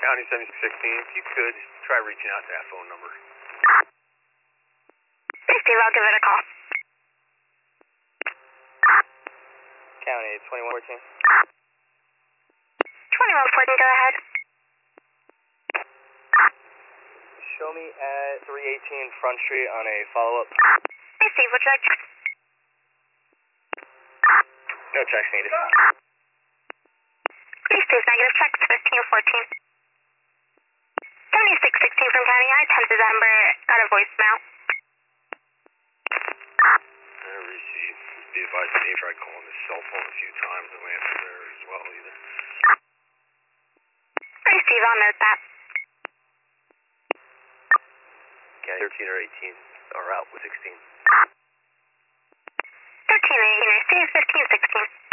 County 7616, if you could, try reaching out to that phone number. Hey, Steve, I'll give it a call. County 2114. 2114, go ahead. Show me at 318 Front Street on a follow-up. Hey, Steve, would you like to... No checks needed. Hey, Steve, negative checks, 1514. 7616 from County I, 10th December, got a voicemail. I received. Be advised, Dave tried calling his cell phone a few times. No answer there as well either. Hey, Steve, I'll note that. Okay, 13 or 18 are out with 16. 13 and 18, I see 1516.